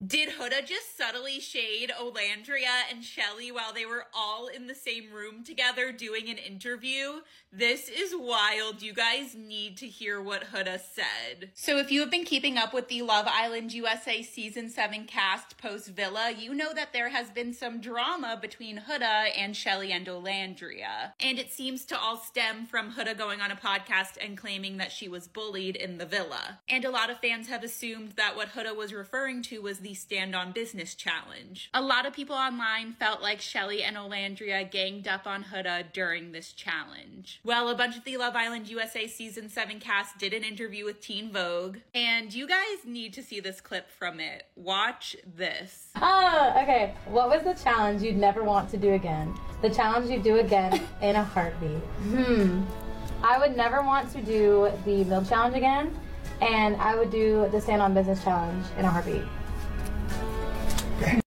Did Huda just subtly shade Olandria and Shelley while they were all in the same room together doing an interview? This is wild. You guys need to hear what Huda said. So if you have been keeping up with the Love Island USA Season 7 cast post-Villa, you know that there has been some drama between Huda and Shelley and Olandria. And it seems to all stem from Huda going on a podcast and claiming that she was bullied in the villa. And a lot of fans have assumed that what Huda was referring to was the Stand on Business challenge. A lot of people online felt like Shelley and Olandria ganged up on Huda during this challenge. Well, a bunch of the Love Island USA Season 7 cast did an interview with Teen Vogue, and you guys need to see this clip from it. Watch this. Okay. What was the challenge you'd never want to do again? The challenge you'd do again in a heartbeat. I would never want to do the meal challenge again, and I would do the Stand on Business challenge in a heartbeat.